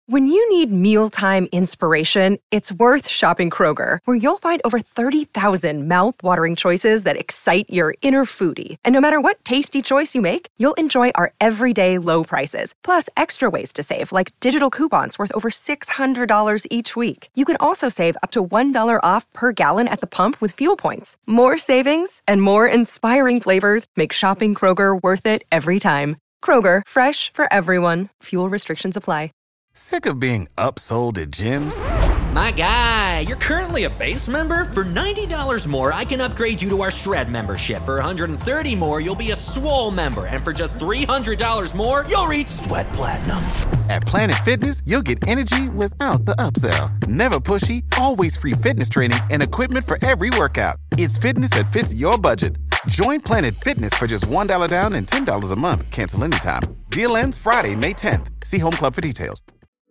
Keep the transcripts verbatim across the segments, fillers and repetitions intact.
When you need mealtime inspiration, it's worth shopping Kroger, where you'll find over thirty thousand mouth-watering choices that excite your inner foodie. And no matter what tasty choice you make, you'll enjoy our everyday low prices, plus extra ways to save, like digital coupons worth over six hundred dollars each week. You can also save up to one dollar off per gallon at the pump with fuel points. More savings and more inspiring flavors make shopping Kroger worth it every time. Kroger, fresh for everyone. Fuel restrictions apply. Sick of being upsold at gyms? My guy, you're currently a base member? For ninety dollars more, I can upgrade you to our Shred membership. For one hundred thirty dollars more, you'll be a Swole member. And for just three hundred dollars more, you'll reach Sweat Platinum. At Planet Fitness, you'll get energy without the upsell. Never pushy, always free fitness training and equipment for every workout. It's fitness that fits your budget. Join Planet Fitness for just one dollar down and ten dollars a month. Cancel anytime. Deal ends Friday, May tenth. See Home Club for details.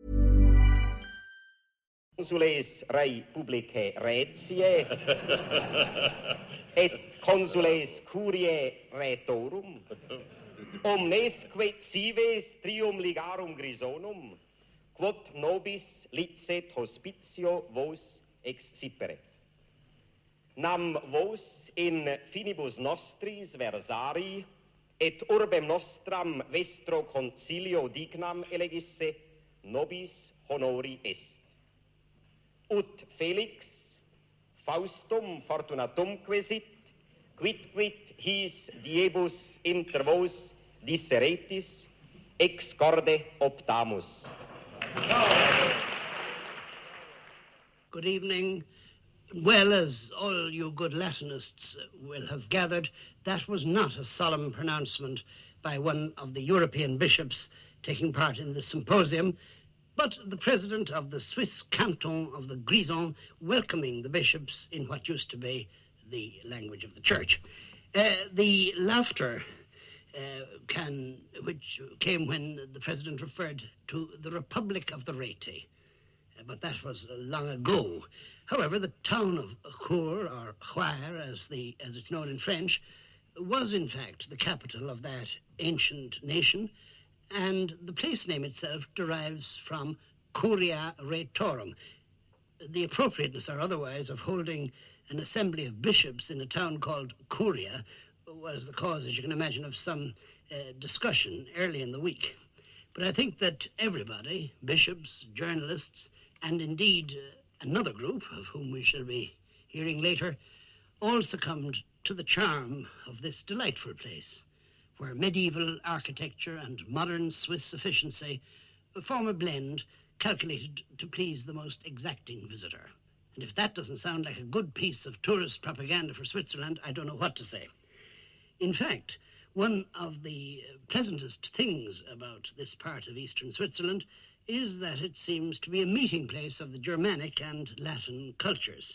Consules rei publicae retiae et consules curiae retorum omnesque cives trium ligarum grisonum quod nobis licet hospitio vos excipere nam vos in finibus nostris versari et urbem nostram vestro concilio dignam elegisse nobis honori est. Ut Felix Faustum fortunatumque sit, quidquid his diebus inter vos disseretis, ex corde optamus. Good evening. Well, as all you good Latinists will have gathered, that was not a solemn pronouncement by one of the European bishops taking part in the symposium, but the president of the Swiss canton of the Grison welcoming the bishops in what used to be the language of the church. Uh, the laughter uh, can, which came when the president referred to the Republic of the Reti, uh, but that was long ago. However, the town of Chur, or Choir, as, the, as it's known in French, was in fact the capital of that ancient nation, and the place name itself derives from Curia Retorum. The appropriateness or otherwise of holding an assembly of bishops in a town called Curia was the cause, as you can imagine, of some uh, discussion early in the week. But I think that everybody, bishops, journalists, and indeed uh, another group, of whom we shall be hearing later, all succumbed to the charm of this delightful place, where medieval architecture and modern Swiss efficiency form a blend calculated to please the most exacting visitor. And if that doesn't sound like a good piece of tourist propaganda for Switzerland, I don't know what to say. In fact, one of the pleasantest things about this part of eastern Switzerland is that it seems to be a meeting place of the Germanic and Latin cultures.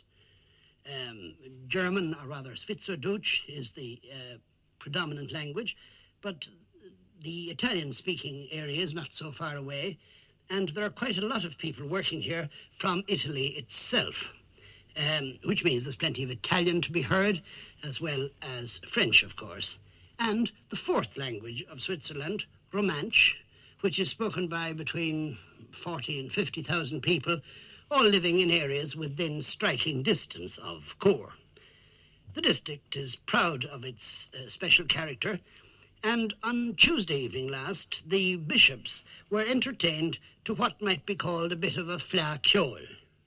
Um, German, or rather Schweizerdeutsch, is the uh, predominant language, but the Italian-speaking area is not so far away, and there are quite a lot of people working here from Italy itself, um, which means there's plenty of Italian to be heard, as well as French, of course. And the fourth language of Switzerland, Romansh, which is spoken by between forty and fifty thousand people, all living in areas within striking distance of Chur. The district is proud of its uh, special character, and on Tuesday evening last, the bishops were entertained to what might be called a bit of a flaciole.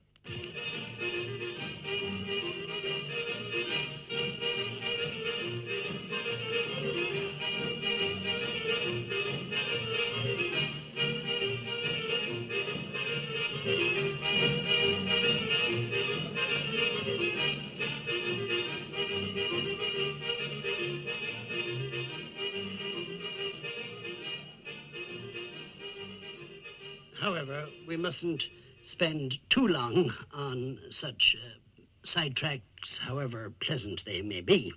However, we mustn't spend too long on such uh, sidetracks, however pleasant they may be.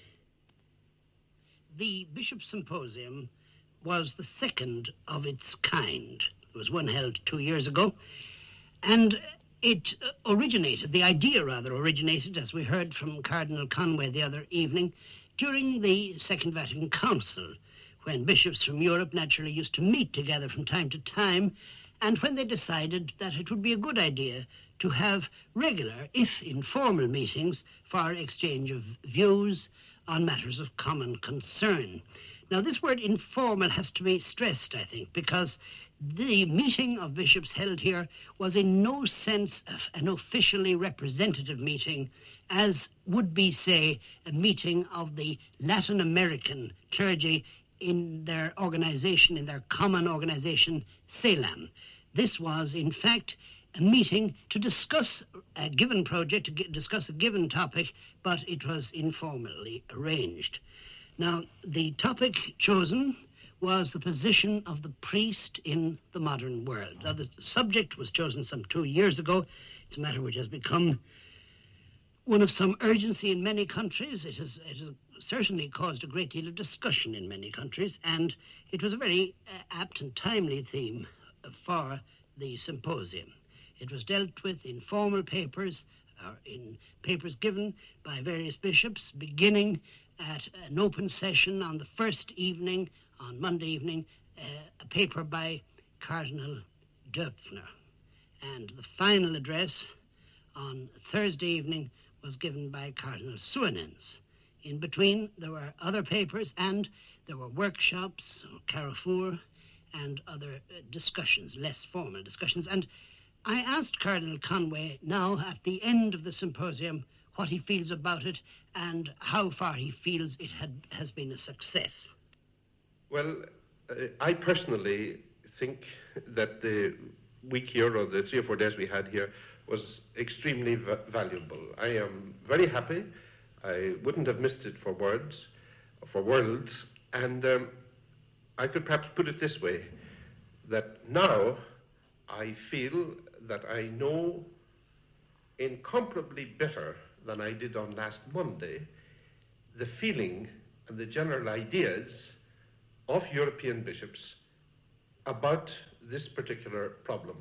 The Bishop's Symposium was the second of its kind. There was one held two years ago, and it originated, the idea rather originated, as we heard from Cardinal Conway the other evening, during the Second Vatican Council, when bishops from Europe naturally used to meet together from time to time and when they decided that it would be a good idea to have regular, if informal, meetings for exchange of views on matters of common concern. Now, this word informal has to be stressed, I think, because the meeting of bishops held here was in no sense an officially representative meeting, as would be, say, a meeting of the Latin American clergy in their organization, in their common organization, CELAM. This was, in fact, a meeting to discuss a given project, to get, discuss a given topic, but it was informally arranged. Now, the topic chosen was the position of the priest in the modern world. Now, the subject was chosen some two years ago. It's a matter which has become one of some urgency in many countries. It has, it has certainly caused a great deal of discussion in many countries, and it was a very uh, apt and timely theme for the symposium. It was dealt with in formal papers, or in papers given by various bishops, beginning at an open session on the first evening, on Monday evening, uh, a paper by Cardinal Döpfner. And the final address on Thursday evening was given by Cardinal Suenens. In between, there were other papers, and there were workshops, Carrefour, and other uh, discussions, less formal discussions. And I asked Cardinal Conway now, at the end of the symposium, what he feels about it and how far he feels it had, has been a success. Well, uh, I personally think that the week here, or the three or four days we had here, was extremely v- valuable. I am very happy. I wouldn't have missed it for words, for worlds, and um, I could perhaps put it this way, that now I feel that I know incomparably better than I did on last Monday the feeling and the general ideas of European bishops about this particular problem.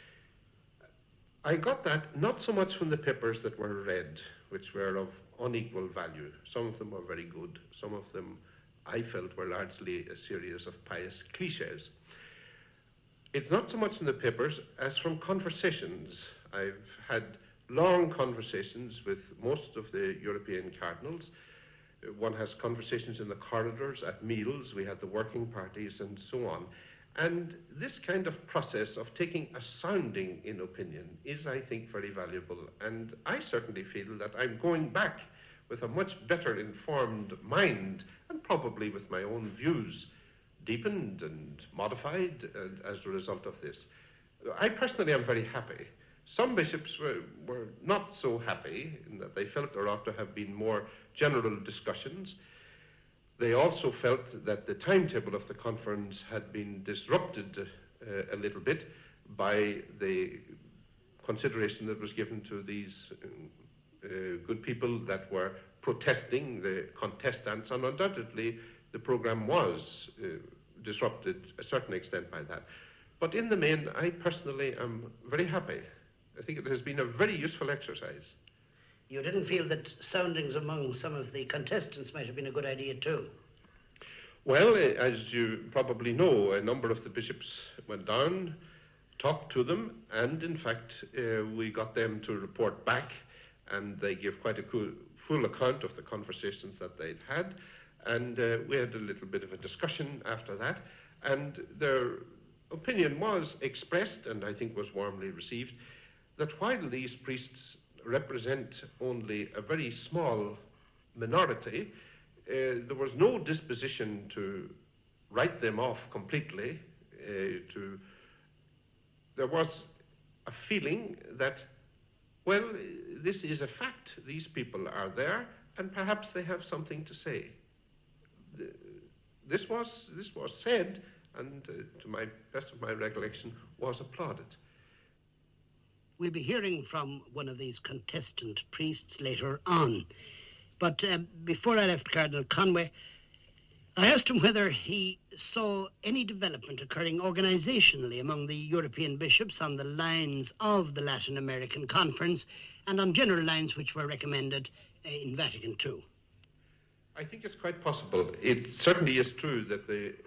I got that not so much from the papers that were read, which were of unequal value. Some of them were very good. Some of them, I felt, were largely a series of pious cliches. It's not so much in the papers as from conversations. I've had long conversations with most of the European cardinals. One has conversations in the corridors, at meals, we had the working parties and so on. And this kind of process of taking a sounding in opinion is, I think, very valuable. And I certainly feel that I'm going back with a much better informed mind, and probably with my own views deepened and modified uh, as a result of this. I personally am very happy. Some bishops were, were not so happy in that they felt there ought to have been more general discussions. They also felt that the timetable of the conference had been disrupted uh, a little bit by the consideration that was given to these uh, good people that were protesting, the contestants, and undoubtedly the program was uh, disrupted a certain extent by that. But in the main, I personally am very happy. I think it has been a very useful exercise. You didn't feel that soundings among some of the contestants might have been a good idea too? Well, as you probably know, a number of the bishops went down, talked to them, and in fact uh, we got them to report back, and they gave quite a cool, full account of the conversations that they'd had, and uh, we had a little bit of a discussion after that, and their opinion was expressed, and I think was warmly received, that while these priests represent only a very small minority, uh, there was no disposition to write them off completely. Uh, to there was a feeling that, well, this is a fact. These people are there, and perhaps they have something to say. The, this was this was said, and uh, to my best of my recollection, was applauded. We'll be hearing from one of these contestant priests later on. But uh, before I left Cardinal Conway, I asked him whether he saw any development occurring organizationally among the European bishops on the lines of the Latin American Conference and on general lines which were recommended uh, in Vatican Two. I think it's quite possible. It certainly is true that the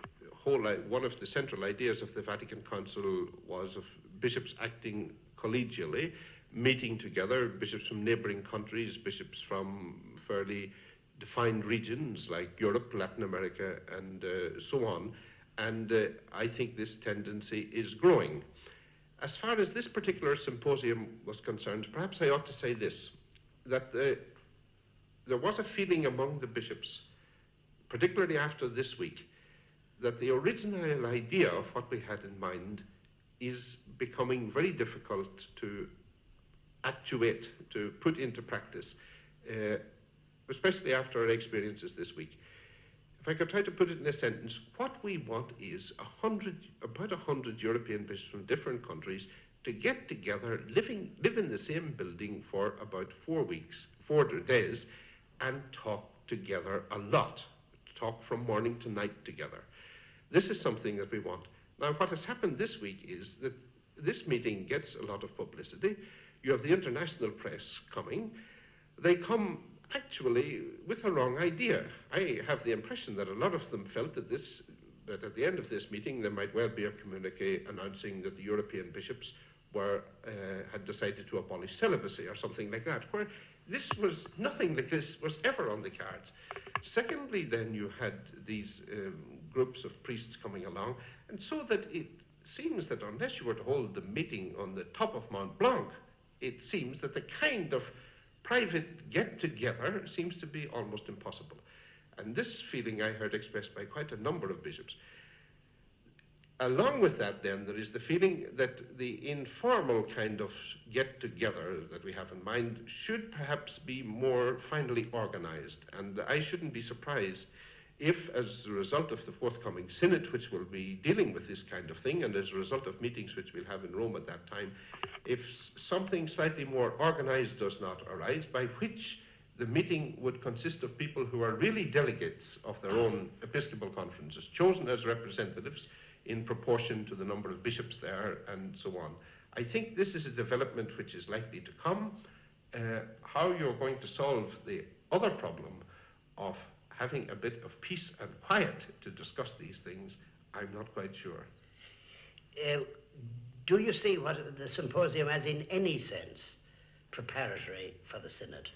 whole, uh, one of the central ideas of the Vatican Council was of bishops acting collegially, meeting together, bishops from neighboring countries, bishops from fairly defined regions like Europe, Latin America, and uh, so on. And uh, I think this tendency is growing. As far as this particular symposium was concerned, perhaps I ought to say this, that uh, there was a feeling among the bishops, particularly after this week, that the original idea of what we had in mind is becoming very difficult to actuate, to put into practice, uh, especially after our experiences this week. If I could try to put it in a sentence, what we want is a hundred, about a hundred European bishops from different countries to get together, living, live in the same building for about four weeks, four days, and talk together a lot, talk from morning to night together. This is something that we want. Now, what has happened this week is that this meeting gets a lot of publicity. You have the international press coming. They come actually with a wrong idea. I have the impression that a lot of them felt that this, that at the end of this meeting there might well be a communique announcing that the European bishops were uh, had decided to abolish celibacy or something like that, where this was, nothing like this was ever on the cards. Secondly, then you had these um, groups of priests coming along, and so that it seems that unless you were to hold the meeting on the top of Mont Blanc, it seems that the kind of private get-together seems to be almost impossible. And this feeling I heard expressed by quite a number of bishops. Along with that, then, there is the feeling that the informal kind of get-together that we have in mind should perhaps be more finely organized. And I shouldn't be surprised if, as a result of the forthcoming synod, which will be dealing with this kind of thing, and as a result of meetings which we'll have in Rome at that time, if something slightly more organized does not arise, by which the meeting would consist of people who are really delegates of their own episcopal conferences, chosen as representatives in proportion to the number of bishops there, and so on. I think this is a development which is likely to come. Uh, how you're going to solve the other problem of having a bit of peace and quiet to discuss these things, I'm not quite sure. Uh, do you see what the symposium as in any sense preparatory for the synod?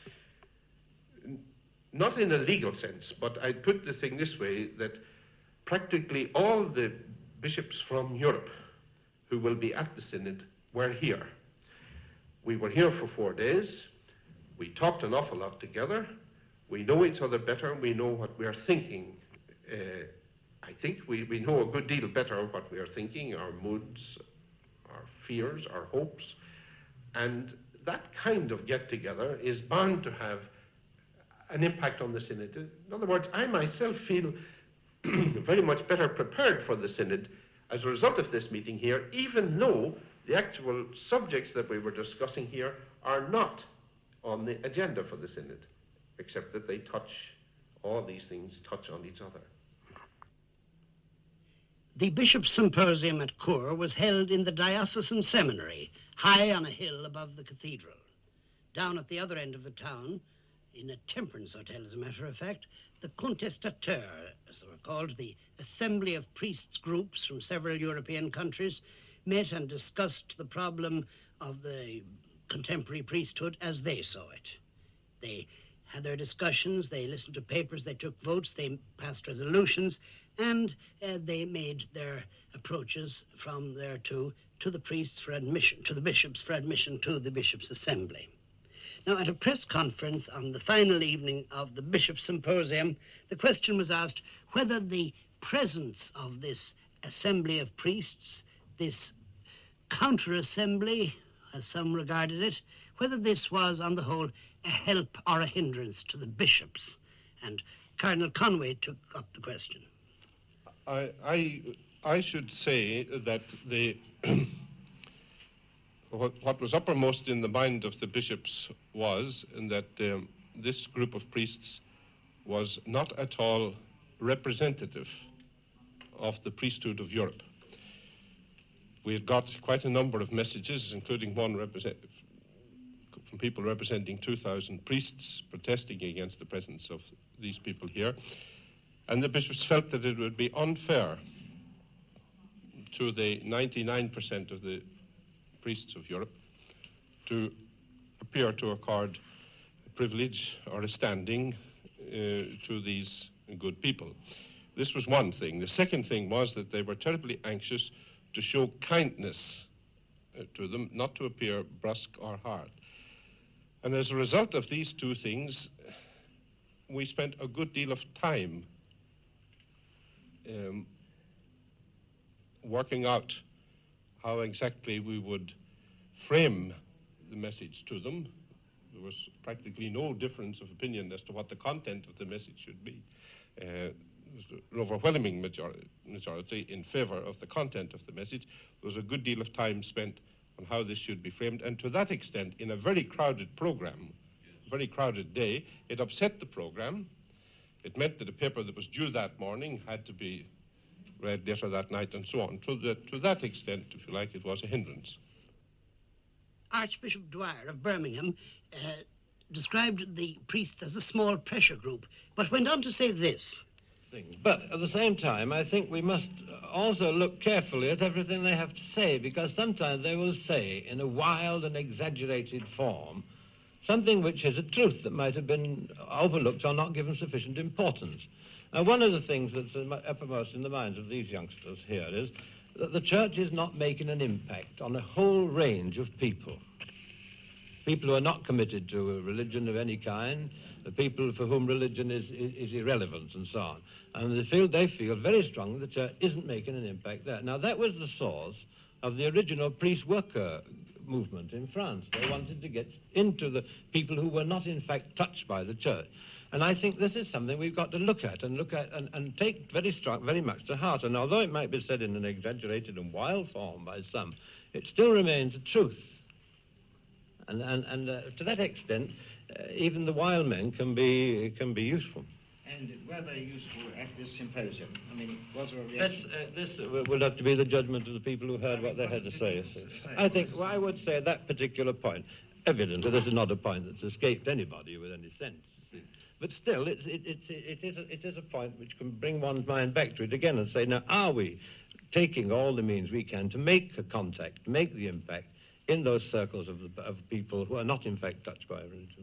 Not in a legal sense, but I'd put the thing this way, that practically all the bishops from Europe who will be at the synod were here. We were here for four days. We talked an awful lot together. We know each other better. We know what we are thinking. Uh, I think we, we know a good deal better what we are thinking, our moods, our fears, our hopes. And that kind of get-together is bound to have an impact on the synod. In other words, I myself feel very much better prepared for the synod as a result of this meeting here, even though the actual subjects that we were discussing here are not on the agenda for the synod, except that they touch, all these things touch on each other. The Bishops' Symposium at Chur was held in the Diocesan Seminary, high on a hill above the cathedral. Down at the other end of the town, in a temperance hotel, as a matter of fact, the Contestateurs, as they were called, the assembly of priests groups from several European countries, met and discussed the problem of the contemporary priesthood as they saw it. They had their discussions, they listened to papers, they took votes, they passed resolutions, and uh, they made their approaches from there to, to the priests for admission, to the bishops for admission to the bishops' assembly. Now, at a press conference on the final evening of the Bishops' Symposium, the question was asked whether the presence of this assembly of priests, this counter-assembly, as some regarded it, whether this was, on the whole, a help or a hindrance to the bishops. And Cardinal Conway took up the question. I, I, I should say that the... What, what was uppermost in the mind of the bishops was that um, this group of priests was not at all representative of the priesthood of Europe. We had got quite a number of messages, including one represent, from people representing two thousand priests protesting against the presence of these people here. And the bishops felt that it would be unfair to the ninety-nine percent of the priests of Europe to appear to accord a privilege or a standing uh, to these good people. This was one thing. The second thing was that they were terribly anxious to show kindness uh, to them, not to appear brusque or hard. And as a result of these two things, we spent a good deal of time um, working out how exactly we would frame the message to them. There was practically no difference of opinion as to what the content of the message should be. Uh, There was an overwhelming majority, majority in favor of the content of the message. There was a good deal of time spent on how this should be framed, and to that extent, in a very crowded program, very crowded day, it upset the program. It meant that a paper that was due that morning had to be read later that night, and so on. To, the, to that extent, if you like, it was a hindrance. Archbishop Dwyer of Birmingham uh, described the priests as a small pressure group, but went on to say this. But at the same time, I think we must also look carefully at everything they have to say, because sometimes they will say in a wild and exaggerated form something which is a truth that might have been overlooked or not given sufficient importance. Now, one of the things that's uppermost in the minds of these youngsters here is that the church is not making an impact on a whole range of people. People who are not committed to a religion of any kind, the people for whom religion is, is, is irrelevant, and so on. And they feel, they feel very strongly the church isn't making an impact there. Now, that was the source of the original priest-worker movement in France. They wanted to get into the people who were not, in fact, touched by the church. And I think this is something we've got to look at and look at and, and take very strong, very much to heart. And although it might be said in an exaggerated and wild form by some, it still remains a truth. And, and, and uh, to that extent, uh, even the wild men can be can be useful. And were they useful at this symposium? I mean, was there a reaction? This, uh, this uh, will have to be the judgment of the people who heard what they had to say. I think, well, I would say that particular point, evidently this is not a point that's escaped anybody with any sense. You see. But still, it's, it, it's, it, is a, it is a point which can bring one's mind back to it again and say, now, are we taking all the means we can to make a contact, make the impact in those circles of, the, of people who are not, in fact, touched by religion?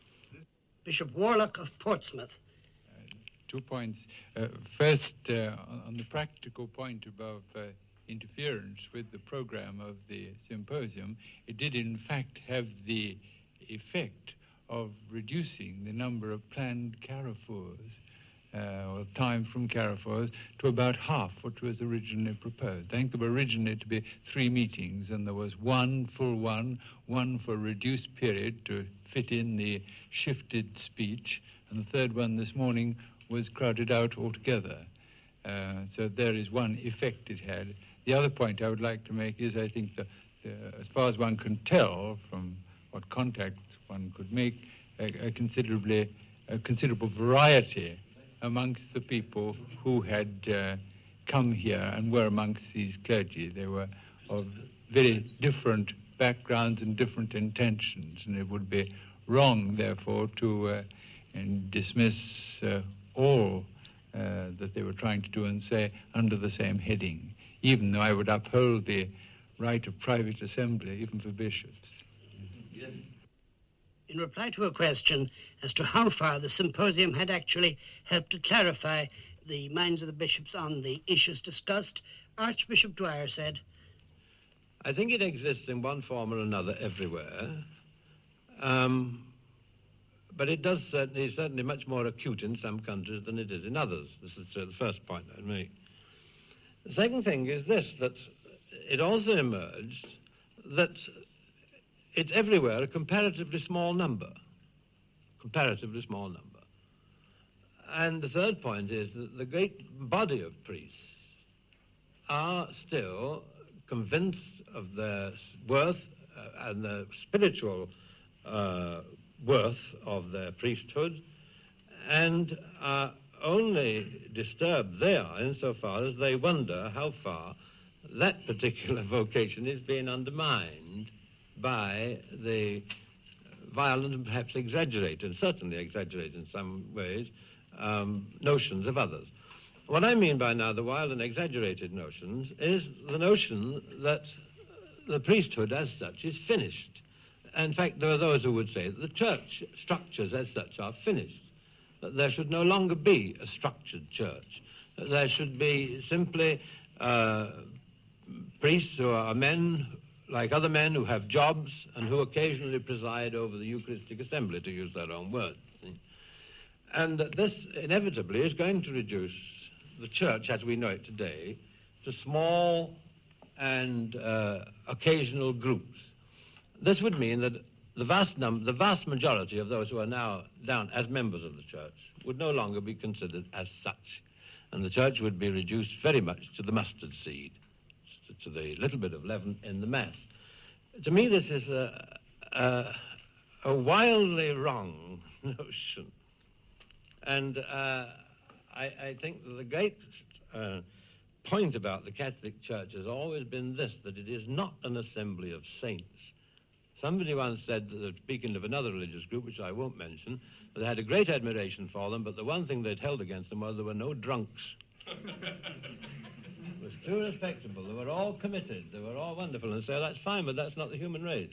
Bishop Warlock of Portsmouth. Uh, two points. Uh, first, uh, on the practical point about uh, interference with the program of the symposium, it did, in fact, have the effect of reducing the number of planned carrefours, uh, or time from carrefours, to about half what was originally proposed. I think there were originally to be three meetings, and there was one full one, one for a reduced period to fit in the shifted speech, and the third one this morning was crowded out altogether. Uh, so there is one effect it had. The other point I would like to make is I think that uh, as far as one can tell from what contact one could make, a, a considerably a considerable variety amongst the people who had uh, come here and were amongst these clergy. They were of very different backgrounds and different intentions, and it would be wrong, therefore, to uh, and dismiss uh, all uh, that they were trying to do and say under the same heading, even though I would uphold the right of private assembly, even for bishops. Yes. In reply to a question as to how far the symposium had actually helped to clarify the minds of the bishops on the issues discussed, Archbishop Dwyer said, I think it exists in one form or another everywhere, um, but it does certainly, is certainly much more acute in some countries than it is in others. This is uh, the first point I'd make. The second thing is this, that it also emerged that it's everywhere a comparatively small number, comparatively small number. And the third point is that the great body of priests are still convinced of their worth uh, and the spiritual uh, worth of their priesthood, and are only disturbed they are insofar as they wonder how far that particular vocation is being undermined by the violent and perhaps exaggerated, certainly exaggerated in some ways, um, notions of others. what I mean by now the wild and exaggerated notions is the notion that the priesthood as such is finished. In fact, there are those who would say that the church structures as such are finished, that there should no longer be a structured church, that there should be simply uh, priests who are men like other men who have jobs and who occasionally preside over the Eucharistic assembly, to use their own words. And that this inevitably is going to reduce the church as we know it today to small and uh, occasional groups. This would mean that the vast num- the vast majority of those who are now down as members of the church would no longer be considered as such, and the church would be reduced very much to the mustard seed, to the little bit of leaven in the mass. To me, this is a, a, a wildly wrong notion. And uh, I, I think that the great uh, point about the Catholic Church has always been this, that it is not an assembly of saints. Somebody once said, that, speaking of another religious group, which I won't mention, that they had a great admiration for them, but the one thing they'd held against them was there were no drunks. It was too respectable. They were all committed. They were all wonderful. And so that's fine, but that's not the human race.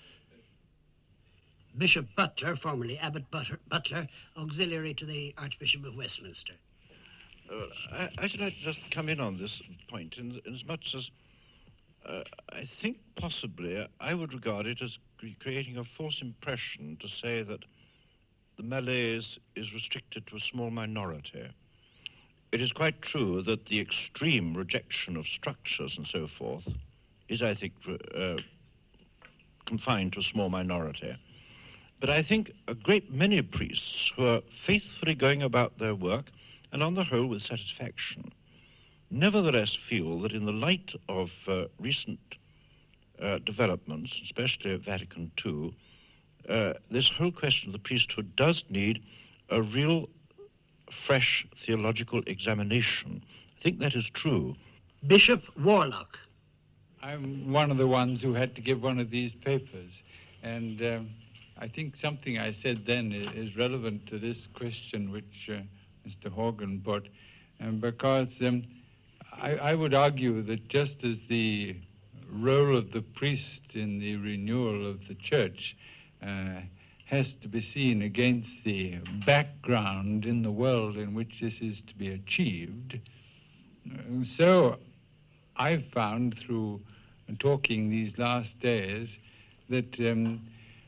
Bishop Butler, formerly Abbot Butler, Butler, auxiliary to the Archbishop of Westminster. Uh, I, I should like to just come in on this point, in, in as much as uh, I think possibly I would regard it as cre- creating a false impression to say that the malaise is restricted to a small minority. It is quite true that the extreme rejection of structures and so forth is, I think, uh, confined to a small minority. But I think a great many priests who are faithfully going about their work, and on the whole with satisfaction, nevertheless feel that in the light of uh, recent uh, developments, especially at Vatican Two, uh, this whole question of the priesthood does need a real fresh theological examination. I think that is true. Bishop Warlock. I'm one of the ones who had to give one of these papers, and um, I think something I said then is relevant to this question which uh, Mister Horgan put, um, because um, I, I would argue that just as the role of the priest in the renewal of the church uh, has to be seen against the background in the world in which this is to be achieved, uh, so I've found through talking these last days that um,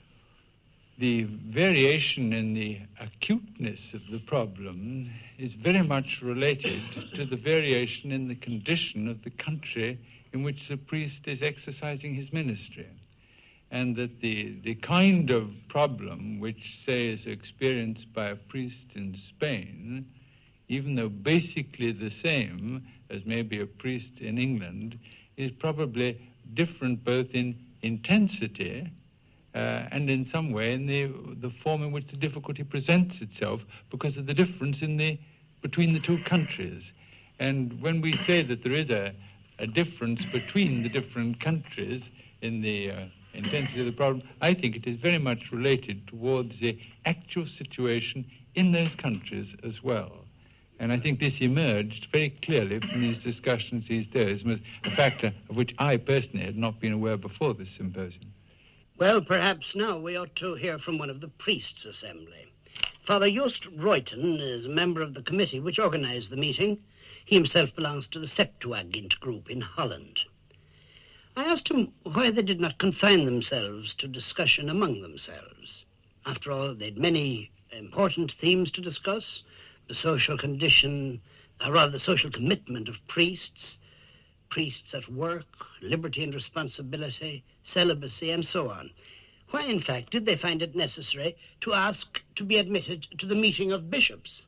the variation in the acuteness of the problem is very much related to the variation in the condition of the country in which the priest is exercising his ministry. And that the, the kind of problem which, say, is experienced by a priest in Spain, even though basically the same as maybe a priest in England, is probably different both in intensity uh, and in some way in the the form in which the difficulty presents itself because of the difference in the between the two countries. And when we say that there is a, a difference between the different countries in the uh, intensity of the problem, I think it is very much related towards the actual situation in those countries as well. And I think this emerged very clearly from these discussions these days as a factor of which I personally had not been aware before this symposium. Well, perhaps now we ought to hear from one of the priests' assembly. Father Joost Ruijten is a member of the committee which organized the meeting. He himself belongs to the Septuagint group in Holland. I asked him why they did not confine themselves to discussion among themselves. After all, they'd many important themes to discuss: the social condition, or rather the social commitment of priests, priests at work, liberty and responsibility, celibacy, and so on. Why, in fact, did they find it necessary to ask to be admitted to the meeting of bishops?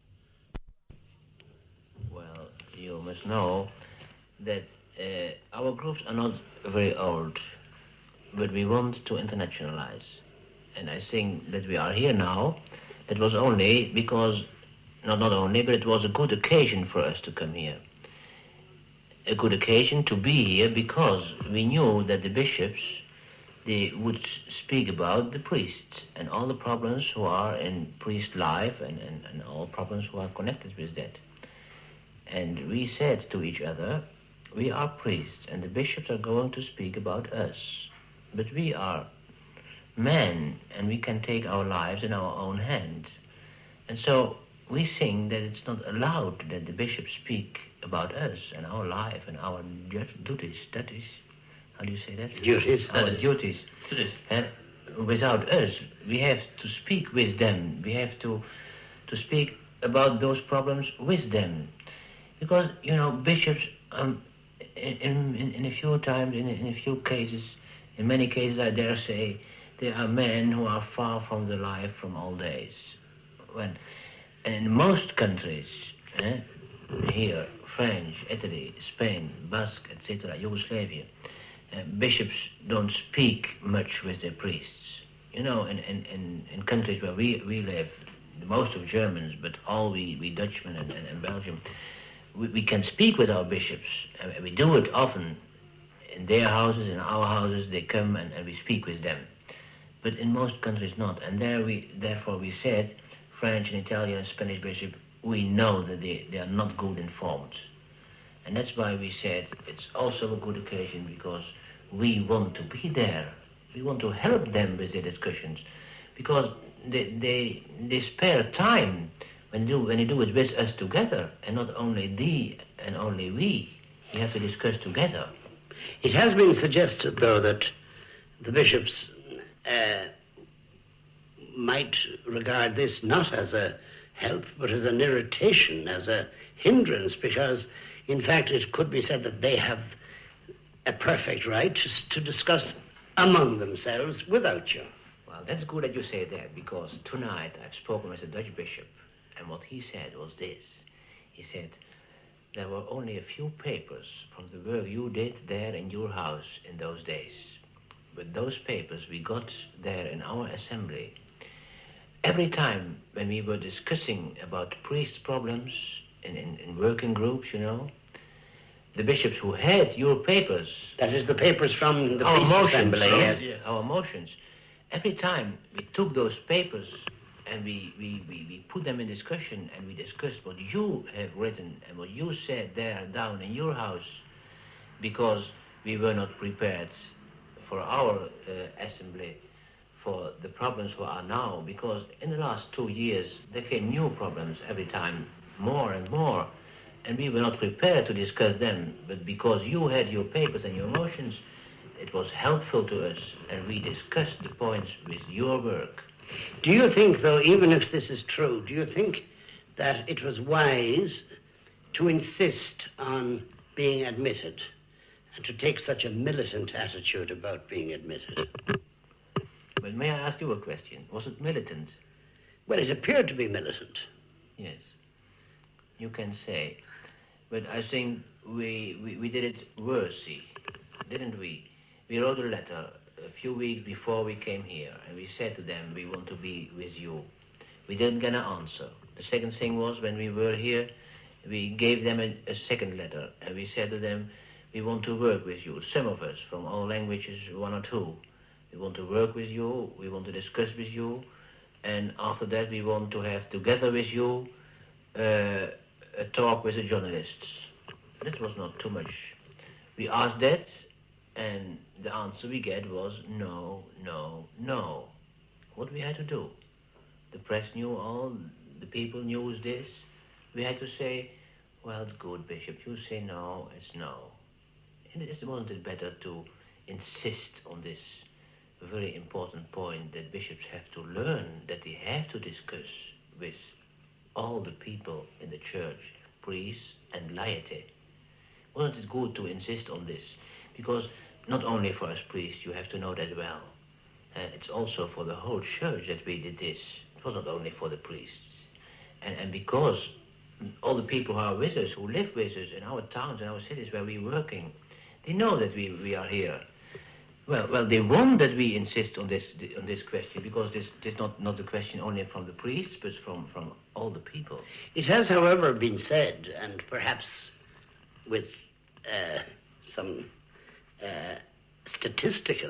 Well, you must know that uh, our groups are not very old, but we want to internationalize. And I think that we are here now, it was only because Not, not only, but it was a good occasion for us to come here. A good occasion to be here because we knew that the bishops, they would speak about the priests and all the problems who are in priest life and, and, and all problems who are connected with that. And we said to each other, we are priests, and the bishops are going to speak about us. But we are men, and we can take our lives in our own hands. And so we think that it's not allowed that the bishops speak about us and our life and our duties. That is, how do you say that? Duties. Our duties. Uh, without us, we have to speak with them. We have to to speak about those problems with them. Because, you know, bishops, um, in, in, in a few times, in, in a few cases, in many cases, I dare say, they are men who are far from the life from old days. When, in most countries, eh, here, French, Italy, Spain, Basque, et cetera, Yugoslavia, uh, bishops don't speak much with their priests. You know, in, in, in, in countries where we, we live, most of Germans, but all we, we Dutchmen and, and, and Belgium, we, we can speak with our bishops. And we do it often in their houses, in our houses. They come and, and we speak with them. But in most countries not. And there we, therefore we said, French and Italian and Spanish bishop, we know that they, they are not good informed. And that's why we said it's also a good occasion because we want to be there. We want to help them with their discussions because they, they, they spare time when, do, when they do it with us together and not only thee and only we. We have to discuss together. It has been suggested, though, that the bishops uh, might regard this not as a help, but as an irritation, as a hindrance, because, in fact, it could be said that they have a perfect right to, to discuss among themselves without you. Well, that's good that you say that, because tonight I've spoken with a Dutch bishop, and what he said was this. He said, there were only a few papers from the work you did there in your house in those days. But those papers we got there in our assembly. Every time when we were discussing about priest problems in, in, in working groups, you know, the bishops who had your papers... That is the papers from the our priest motions, assembly, yes. yes. Our motions. Every time we took those papers and we, we, we, we put them in discussion and we discussed what you have written and what you said there down in your house, because we were not prepared for our uh, assembly for the problems who are now, because in the last two years there came new problems every time, more and more, and we were not prepared to discuss them, but because you had your papers and your motions, it was helpful to us, and we discussed the points with your work. Do you think, though, even if this is true, do you think that it was wise to insist on being admitted and to take such a militant attitude about being admitted? But may I ask you a question? Was it militant? Well, it appeared to be militant. Yes, you can say. But I think we, we, we did it worthy, didn't we? We wrote a letter a few weeks before we came here, and we said to them, we want to be with you. We didn't get an answer. The second thing was, when we were here, we gave them a, a second letter, and we said to them, we want to work with you, some of us, from all languages, one or two. We want to work with you, we want to discuss with you, and after that we want to have together with you uh, a talk with the journalists. That was not too much. We asked that, and the answer we get was no, no, no. What we had to do? The press knew all, the people knew this. We had to say, well, it's good, Bishop, you say no, it's no. And it wasn't it better to insist on this very important point that bishops have to learn, that they have to discuss with all the people in the church, priests and laity. Wasn't it good to insist on this? Because not only for us priests, you have to know that well. Uh, it's also for the whole church that we did this. It was not only for the priests. And, and because all the people who are with us, who live with us in our towns and our cities where we're working, they know that we, we are here. Well, well, they want that we insist on this on this question, because this is not, not the question only from the priests, but from, from all the people. It has, however, been said, and perhaps with uh, some uh, statistical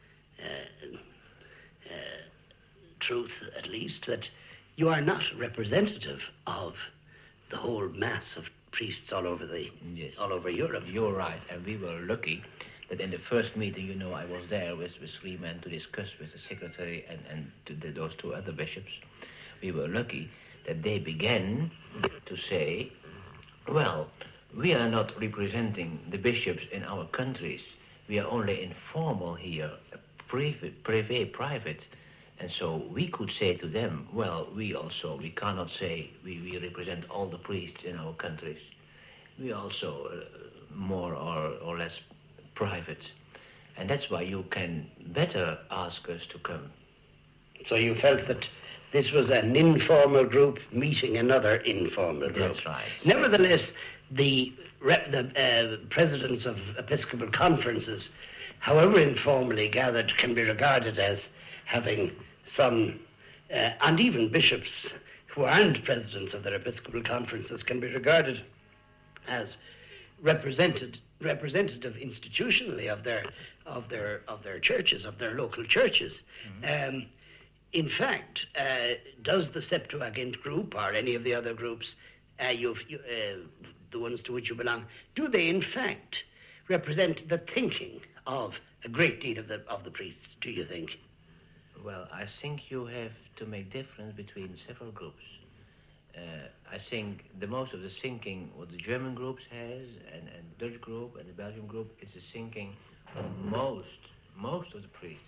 uh, uh, truth, at least, that you are not representative of the whole mass of priests all over the yes. all over Europe. You're right, and we were lucky that in the first meeting, you know, I was there with, with three men to discuss with the secretary and, and to the, those two other bishops. We were lucky that they began to say, well, we are not representing the bishops in our countries. We are only informal here, private, private, private. And so we could say to them, well, we also, we cannot say we, we represent all the priests in our countries. We also uh, more or, or less private. And that's why you can better ask us to come. So you felt that this was an informal group meeting another informal group. That's right. Nevertheless, the, rep, the uh, presidents of Episcopal conferences, however informally gathered, can be regarded as having some, uh, and even bishops who aren't presidents of their Episcopal conferences can be regarded as represented, representative institutionally of their, of their, of their churches, of their local churches. Mm-hmm. Um, in fact, uh, does the Septuagint group or any of the other groups, uh, you've, you, uh, the ones to which you belong, do they in fact represent the thinking of a great deal of the of the priests, do you think? Well, I think you have to make difference between several groups. Uh, I think the most of the thinking what the German groups has, and, and Dutch group and the Belgian group, is the thinking of most, most of the priests.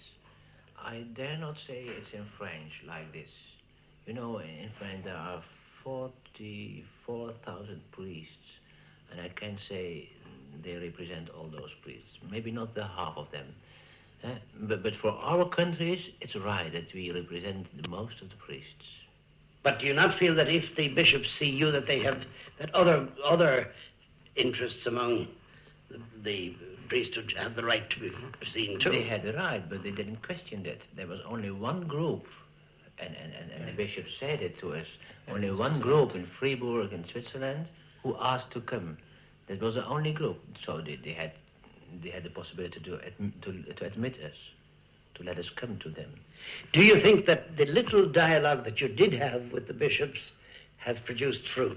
I dare not say it's in French like this. You know, in France there are forty-four thousand priests, and I can't say they represent all those priests. Maybe not the half of them. Uh, but, but for our countries, it's right that we represent the most of the priests. But do you not feel that if the bishops see you, that they have that other other interests among the, the priesthood have the right to be seen too? They had the right, but they didn't question that. There was only one group, and, and, and, and the bishop said it to us, only one group in Fribourg in Switzerland who asked to come. That was the only group. So they, they had they had the possibility to, to, to admit us, to let us come to them. Do you think that the little dialogue that you did have with the bishops has produced fruit?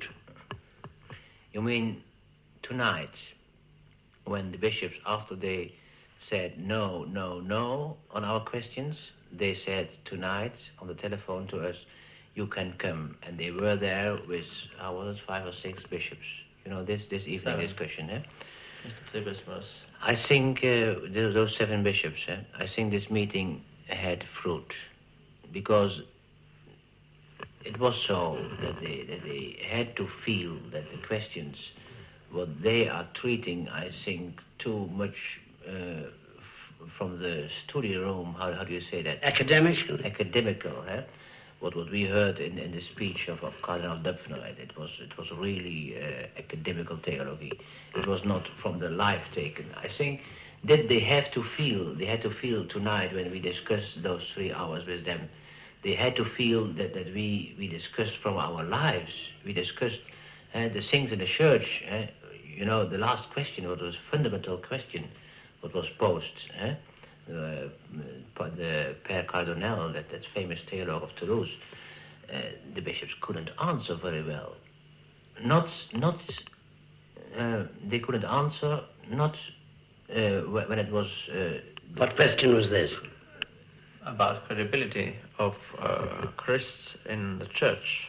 You mean tonight, when the bishops, after they said no, no, no on our questions, they said tonight on the telephone to us, you can come. And they were there with, how was it, five or six bishops. You know, this, this evening seven. discussion, eh? Mister Tribus. I think uh, those seven bishops, eh? I think this meeting had fruit, because it was so that they, that they had to feel that the questions, what they are treating, I think, too much uh, f- from the study room, how, how do you say that? Academical. Academical, eh? What, what we heard in, in the speech of, of Cardinal Döpfner, it was it was really uh, academical theology. It was not from the life taken. I think that they have to feel, they had to feel tonight when we discussed those three hours with them, they had to feel that, that we, we discussed from our lives. We discussed uh, the things in the church. Uh, you know, the last question, what was a fundamental question, what was posed. Uh, Uh, the Père Cardinal, that, that famous theologue of Toulouse, uh, the bishops couldn't answer very well. Not, not, uh, they couldn't answer, not uh, when it was... Uh, what question was this? About credibility of uh, Christ in the church.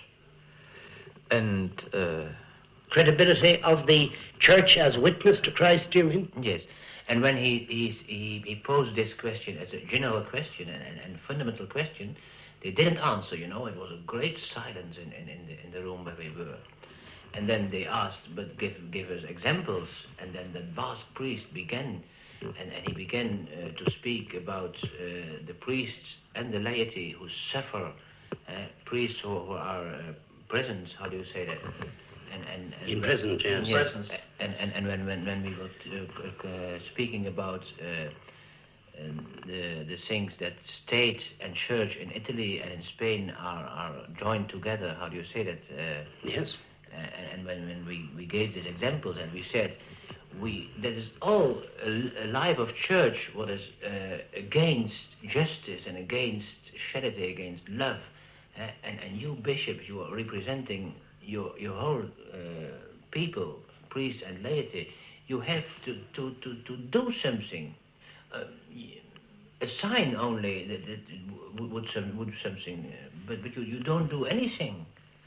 And... Uh, credibility of the church as witness to Christ, do you mean? Yes. And when he, he he posed this question as a general question and, and, and fundamental question, they didn't answer, you know. It was a great silence in, in, in, the, in the room where we were. And then they asked, but give, give us examples. And then the Basque priest began, and, and he began uh, to speak about uh, the priests and the laity who suffer, uh, priests who, who are uh, prisons, how do you say that? And, and, and imprisoned, yes. yes. And, and, and when, when, when we were uh, uh, speaking about uh, uh, the, the things that state and church in Italy and in Spain are, are joined together, how do you say that? Uh, yes. Uh, and and when, when we, we gave these examples and we said, we that is all a, a life of church what is uh, against justice and against charity, against love. Uh, and, and you bishops, you are representing your your whole uh, people, priests and laity, you have to, to, to, to do something. Uh, a sign only that, that would, would, some, would something, uh, but, but you, you don't do anything.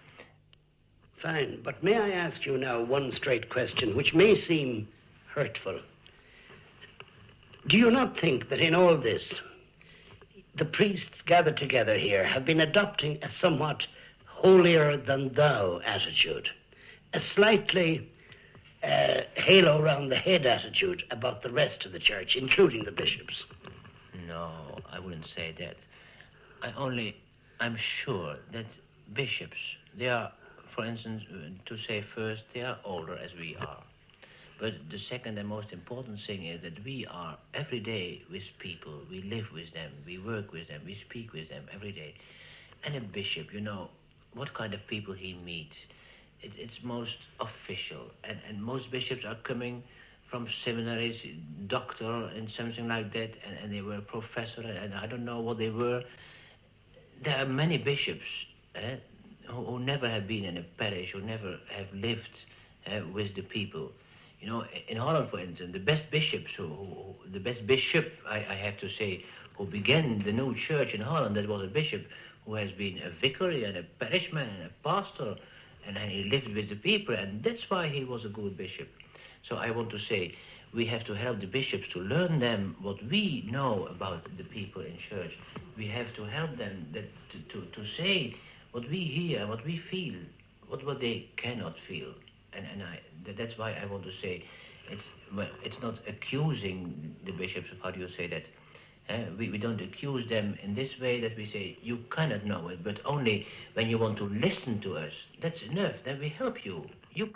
Fine, but may I ask you now one straight question, which may seem hurtful. Do you not think that in all this, the priests gathered together here have been adopting a somewhat holier-than-thou attitude, a slightly uh, halo-round-the-head attitude about the rest of the church, including the bishops? No, I wouldn't say that. I only, I'm sure that bishops, they are, for instance, to say first, they are older as we are. But the second and most important thing is that we are every day with people. We live with them, we work with them, we speak with them every day. And a bishop, you know, what kind of people he meets, it, it's most official. And, and most bishops are coming from seminaries, doctor and something like that, and, and they were professor, and I don't know what they were. There are many bishops eh, who, who never have been in a parish, who never have lived eh, with the people. You know, in Holland, for instance, the best bishops, who, who the best bishop, I, I have to say, who began the new church in Holland, that was a bishop who has been a vicar and a parishman and a pastor, and, and he lived with the people, and that's why he was a good bishop. So I want to say, we have to help the bishops to learn them what we know about the people in church. We have to help them that, to, to, to say what we hear, what we feel, what, what they cannot feel. And, and I, that's why I want to say, it's, well, it's not accusing the bishops, how do you say that? Uh, we, we don't accuse them in this way that we say, you cannot know it, but only when you want to listen to us. That's enough, then we help you. You.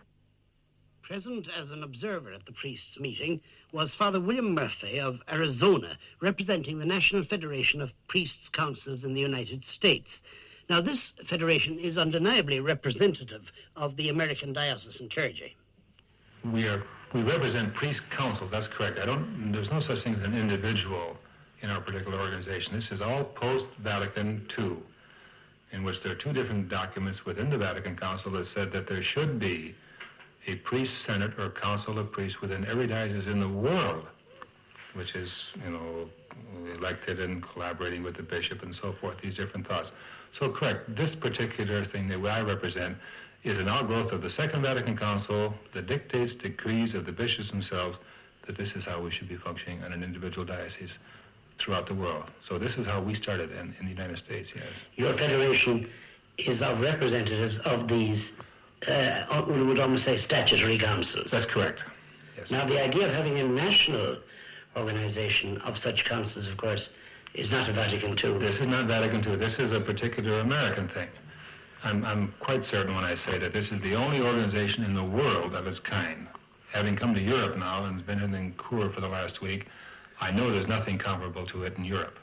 Present as an observer at the priests' meeting was Father William Murphy of Arizona, representing the National Federation of Priests' Councils in the United States. Now, this federation is undeniably representative of the American diocesan clergy. We are we represent priest councils. That's correct. I don't. There's no such thing as an individual in our particular organization. This is all post-Vatican two, in which there are two different documents within the Vatican Council that said that there should be a priest senate or council of priests within every diocese in the world, which is, you know, elected and collaborating with the bishop and so forth, these different thoughts. So correct, this particular thing that I represent is an outgrowth of the Second Vatican Council that dictates decrees of the bishops themselves that this is how we should be functioning on an individual diocese throughout the world. So this is how we started in, in the United States, yes. Your federation is of representatives of these, uh, we would almost say statutory councils. That's correct. Yes. Now, the idea of having a national organization of such councils, of course, is not a Vatican two. This is not Vatican two. This is a particular American thing. I'm, I'm quite certain when I say that this is the only organization in the world of its kind. Having come to Europe now and been in Cour for the last week, I know there's nothing comparable to it in Europe.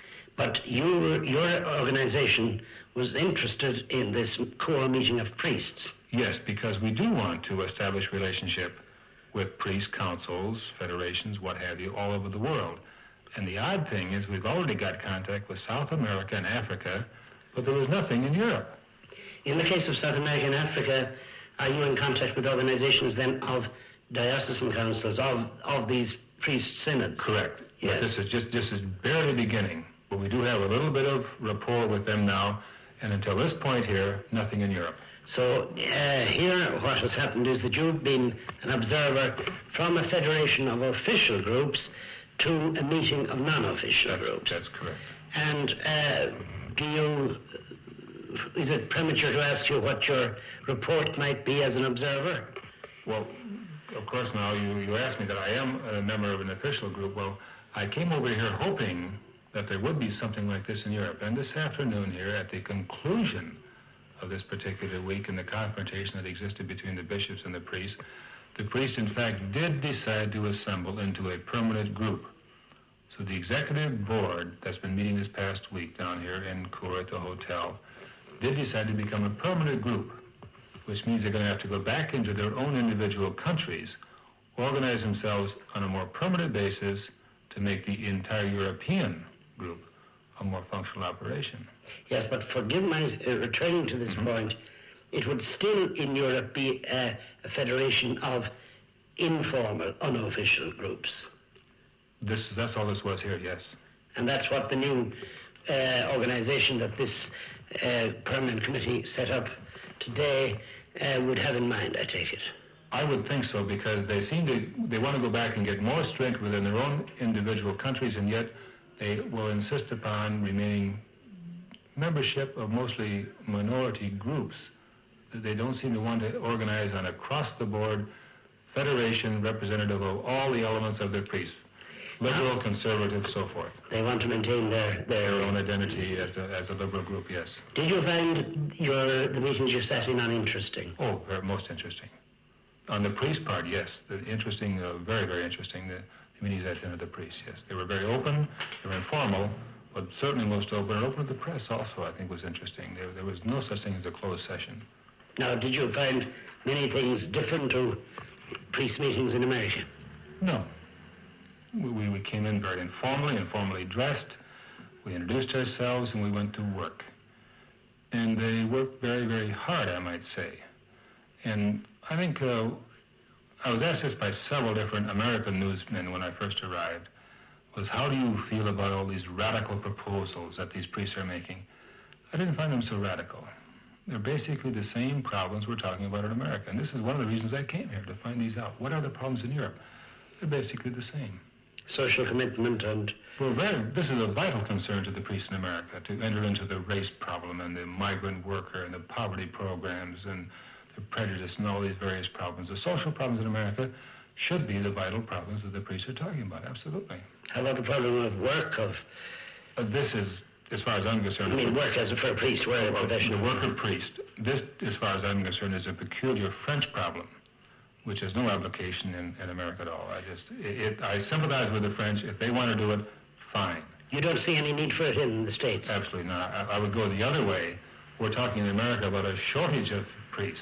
But you, your organization was interested in this core meeting of priests. Yes, because we do want to establish relationship with priest councils, federations, what have you, all over the world. And the odd thing is we've already got contact with South America and Africa, but there was nothing in Europe. In the case of South America and Africa, are you in contact with organizations then of diocesan councils, of, of these priest synods? Correct. Yes. But this is just this is barely beginning. But we do have a little bit of rapport with them now, and until this point here, nothing in Europe. So uh, here what has happened is that you've been an observer from a federation of official groups to a meeting of non-official that's, groups. That's correct. And uh, do you, is it premature to ask you what your report might be as an observer? Well, of course now you, you asked me that I am a member of an official group. Well, I came over here hoping that there would be something like this in Europe. And this afternoon here, at the conclusion of this particular week and the confrontation that existed between the bishops and the priests, the priests, in fact, did decide to assemble into a permanent group. So the executive board that's been meeting this past week down here in Cour at the hotel did decide to become a permanent group, which means they're going to have to go back into their own individual countries, organize themselves on a more permanent basis to make the entire European group a more functional operation. Yes, but forgive my uh, returning to this mm-hmm. point. it would still in Europe be a, a federation of informal, unofficial groups. This, that's all this was here, yes. And that's what the new uh, organization that this uh, permanent committee set up today uh, would have in mind, I take it. I would think so, because they seem to, they want to go back and get more strength within their own individual countries, and yet they will insist upon remaining membership of mostly minority groups. They don't seem to want to organize an across-the-board federation representative of all the elements of their priests, liberal, conservative, so forth. They want to maintain their... Their, their own identity as a, as a liberal group, yes. Did you find your, the meetings you sat in on interesting? Oh, very, most interesting. On the priest part, yes. The interesting, uh, very, very interesting, the, the meetings at the end of the priests, yes. They were very open, they were informal, but certainly most open. And open to the press also, I think, was interesting. There, there was no such thing as a closed session. Now, did you find many things different to priest meetings in America? No. We, we came in very informally, informally dressed. We introduced ourselves and we went to work. And they worked very, very hard, I might say. And I think uh, I was asked this by several different American newsmen when I first arrived, was how do you feel about all these radical proposals that these priests are making? I didn't find them so radical. They're basically the same problems we're talking about in America. And this is one of the reasons I came here, to find these out. What are the problems in Europe? They're basically the same. Social commitment and... Well, very, this is a vital concern to the priests in America, to enter into the race problem and the migrant worker and the poverty programs and the prejudice and all these various problems. The social problems in America should be the vital problems that the priests are talking about, absolutely. How about the problem of work, of... Uh, this is, as far as I'm concerned... I mean, work as a for a priest, we're a professional. The worker priest. This, as far as I'm concerned, is a peculiar French problem, which has no application in, in America at all. I just, it, it, I sympathize with the French. If they want to do it, fine. You don't see any need for it in the States? Absolutely not. I, I would go the other way. We're talking in America about a shortage of priests,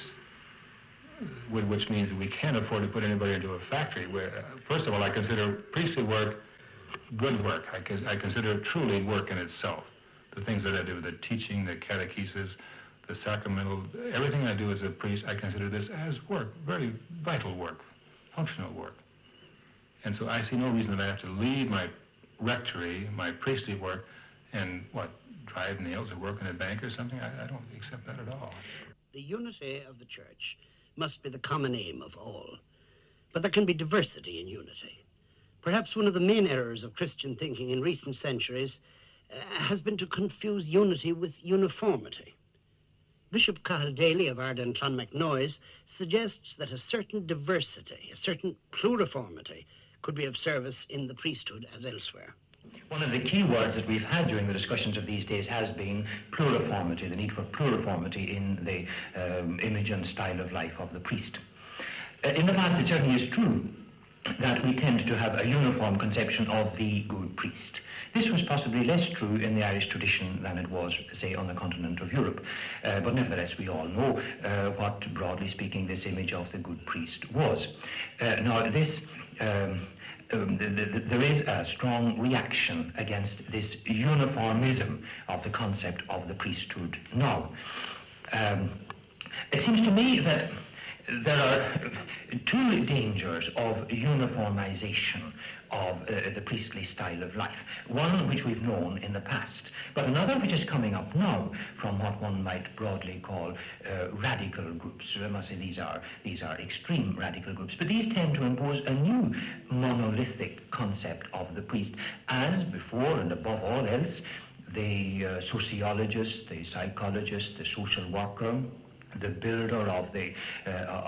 which means we can't afford to put anybody into a factory. Where, uh, first of all, I consider priestly work good work. I, I consider it truly work in itself. The things that I do, the teaching, the catechesis, the sacramental, everything I do as a priest, I consider this as work, very vital work, functional work. And so I see no reason that I have to leave my rectory, my priestly work, and, what, drive nails or work in a bank or something? I, I don't accept that at all. The unity of the Church must be the common aim of all. But there can be diversity in unity. Perhaps one of the main errors of Christian thinking in recent centuries uh, has been to confuse unity with uniformity. Bishop Cathal Daly of Ardenne Clonmacnoise suggests that a certain diversity, a certain pluriformity, could be of service in the priesthood as elsewhere. One of the key words that we've had during the discussions of these days has been pluriformity, the need for pluriformity in the um, image and style of life of the priest. Uh, in the past, it certainly is true that we tend to have a uniform conception of the good priest. This was possibly less true in the Irish tradition than it was, say, on the continent of Europe. Uh, but nevertheless, we all know uh, what, broadly speaking, this image of the good priest was. Uh, now, this... Um, Um, the, the, the, there is a strong reaction against this uniformism of the concept of the priesthood now. Um, it seems to me that there are two dangers of uniformization of uh, the priestly style of life. One which we've known in the past, but another which is coming up now from what one might broadly call uh, radical groups. I must say these are, these are extreme radical groups, but these tend to impose a new monolithic concept of the priest, as before and above all else, the uh, sociologist, the psychologist, the social worker, the builder of the uh,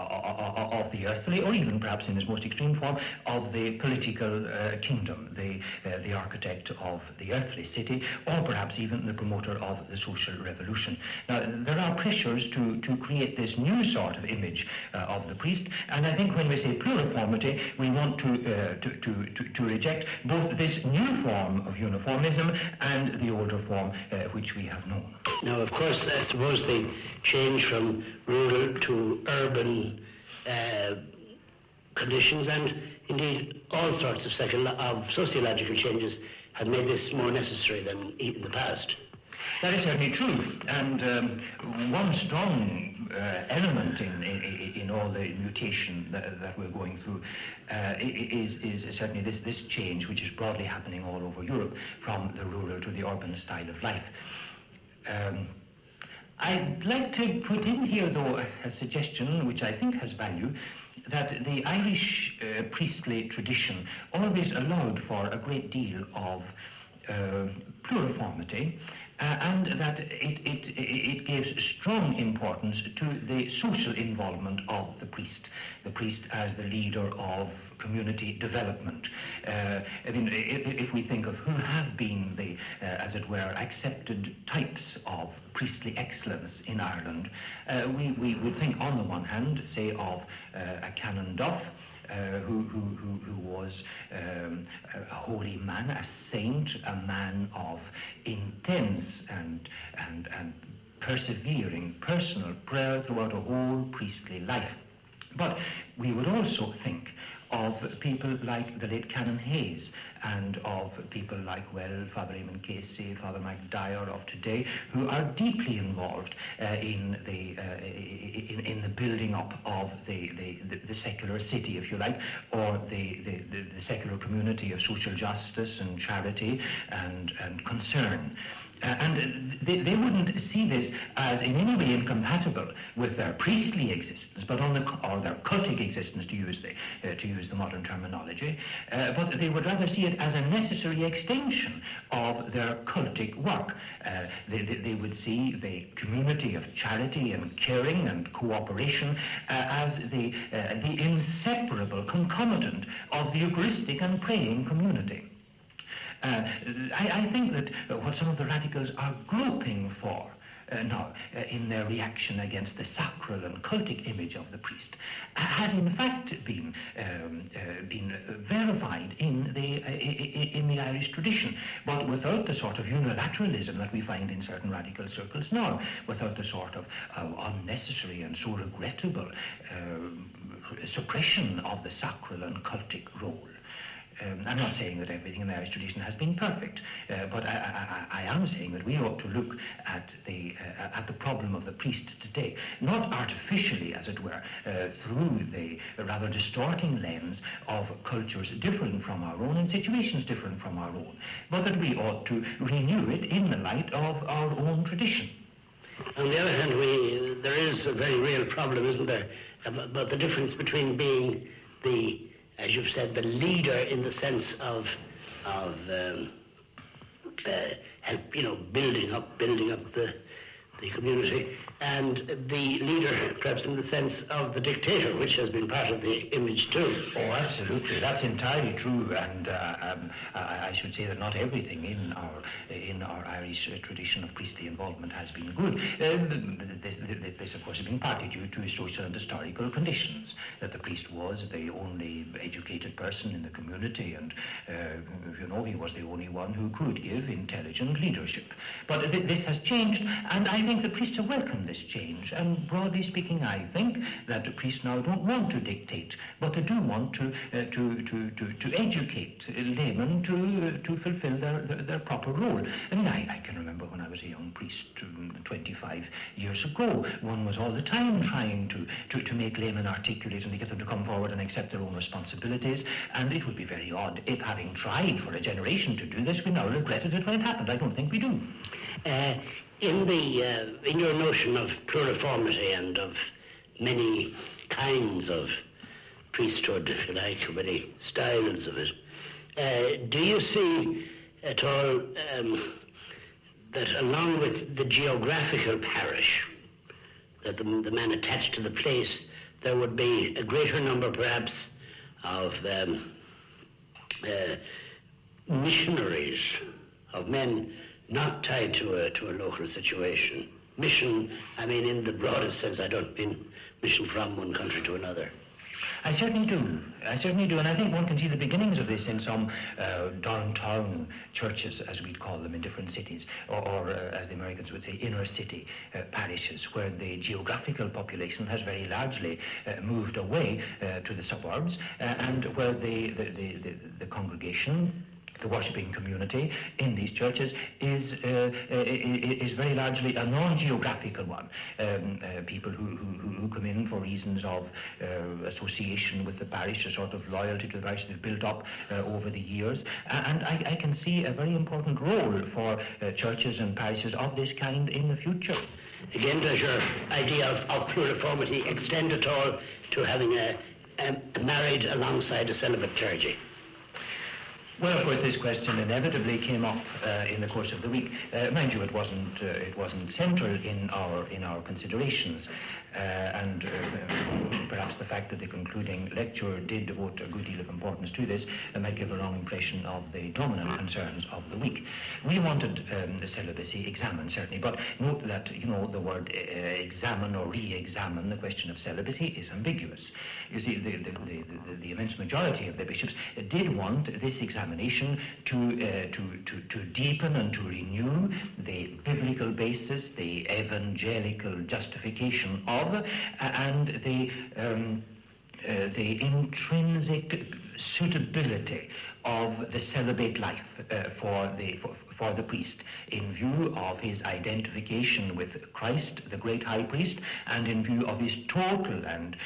of the earthly, or even perhaps in its most extreme form, of the political uh, kingdom, the uh, the architect of the earthly city, or perhaps even the promoter of the social revolution. Now, there are pressures to, to create this new sort of image uh, of the priest, and I think when we say pluriformity, we want to, uh, to, to, to, to reject both this new form of uniformism and the older form uh, which we have known. Now, of course, I suppose the change from rural to urban uh, conditions, and indeed all sorts of, psycholo- of sociological changes have made this more necessary than in the past. That is certainly true, and um, one strong uh, element in, in in all the mutation that, that we're going through uh, is is certainly this this change, which is broadly happening all over Europe, from the rural to the urban style of life. Um, I'd like to put in here, though, a suggestion which I think has value, that the Irish uh, priestly tradition always allowed for a great deal of uh, pluriformity, uh, and that it, it, it gives strong importance to the social involvement of the priest, the priest as the leader of community development. Uh, I mean, if, if we think of who have been the, uh, as it were, accepted types of priestly excellence in Ireland, uh, we, we would think on the one hand, say, of uh, a Canon Duff, Uh, who, who, who, who was um, a holy man, a saint, a man of intense and, and, and persevering personal prayer throughout a whole priestly life. But we would also think of people like the late Canon Hayes, and of people like, well, Father Eamon Casey, Father Mike Dyer of today, who are deeply involved uh, in the uh, in, in the building up of the, the, the, the secular city, if you like, or the, the, the, the secular community of social justice and charity and, and concern. Uh, and they, they wouldn't see this as in any way incompatible with their priestly existence, but on the or their cultic existence, to use the uh, to use the modern terminology. Uh, but they would rather see it as a necessary extension of their cultic work. Uh, they, they, they would see the community of charity and caring and cooperation uh, as the uh, the inseparable concomitant of the Eucharistic and praying community. Uh, I, I think that uh, what some of the radicals are groping for uh, now uh, in their reaction against the sacral and cultic image of the priest has in fact been um, uh, been verified in the uh, in the Irish tradition, but without the sort of unilateralism that we find in certain radical circles now, without the sort of uh, unnecessary and so regrettable uh, suppression of the sacral and cultic role. Um, I'm not saying that everything in the Irish tradition has been perfect, uh, but I, I, I am saying that we ought to look at the uh, at the problem of the priest today, not artificially, as it were, uh, through the rather distorting lens of cultures different from our own and situations different from our own, but that we ought to renew it in the light of our own tradition. On the other hand, we there is a very real problem, isn't there, about the difference between being the, as you've said, the leader in the sense of of um, uh, help, you know, building up, building up the the community, and the leader, perhaps in the sense of the dictator, which has been part of the image too. Oh, absolutely. That's entirely true, and uh, um, I, I should say that not everything in our in our Irish uh, tradition of priestly involvement has been good. Um, this, this, this, of course, has been partly due to social and historical conditions, that the priest was the only educated person in the community, and uh, you know, he was the only one who could give intelligent leadership. But th- this has changed, and I I think the priests have welcomed this change, and broadly speaking, I think that the priests now don't want to dictate, but they do want to uh, to, to, to to educate laymen to uh, to fulfill their, their their proper role. I mean, I, I can remember when I was a young priest um, twenty-five years ago, one was all the time trying to, to, to make laymen articulate and to get them to come forward and accept their own responsibilities, and it would be very odd if, having tried for a generation to do this, we now regretted it when it happened. I don't think we do. Uh, In the uh, in your notion of pluriformity and of many kinds of priesthood, if you like, or many styles of it, uh, do you see at all um, that along with the geographical parish, that the, the man attached to the place, there would be a greater number perhaps of um, uh, missionaries, of men not tied to a to a local situation? Mission, I mean, in the broadest sense, I don't mean mission from one country to another. I certainly do. I certainly do, and I think one can see the beginnings of this in some uh, downtown churches, as we'd call them in different cities, or, or uh, as the Americans would say, inner city uh, parishes, where the geographical population has very largely uh, moved away uh, to the suburbs, uh, and where the the, the, the, the congregation the worshipping community in these churches is uh, is very largely a non-geographical one. Um, uh, people who, who, who come in for reasons of uh, association with the parish, a sort of loyalty to the parish they've built up uh, over the years. And I, I can see a very important role for uh, churches and parishes of this kind in the future. Again, does your idea of, of pluriformity extend at all to having a, a married alongside a celibate clergy? Well, of course, this question inevitably came up uh, in the course of the week. Uh, mind you, it wasn't uh, it wasn't central in our in our considerations, uh, and uh, perhaps the fact that the concluding lecture did devote a good deal of importance to this uh, might give a wrong impression of the dominant concerns of the week. We wanted um, the celibacy examined, certainly, but note that you know the word uh, examine or re-examine the question of celibacy is ambiguous. You see, the the, the, the, the immense majority of the bishops did want this examination to, uh, to, to, to deepen and to renew the biblical basis, the evangelical justification of, uh, and the, um, uh, the intrinsic suitability of the celibate life uh, for, the, for, for the priest in view of his identification with Christ, the great high priest, and in view of his total and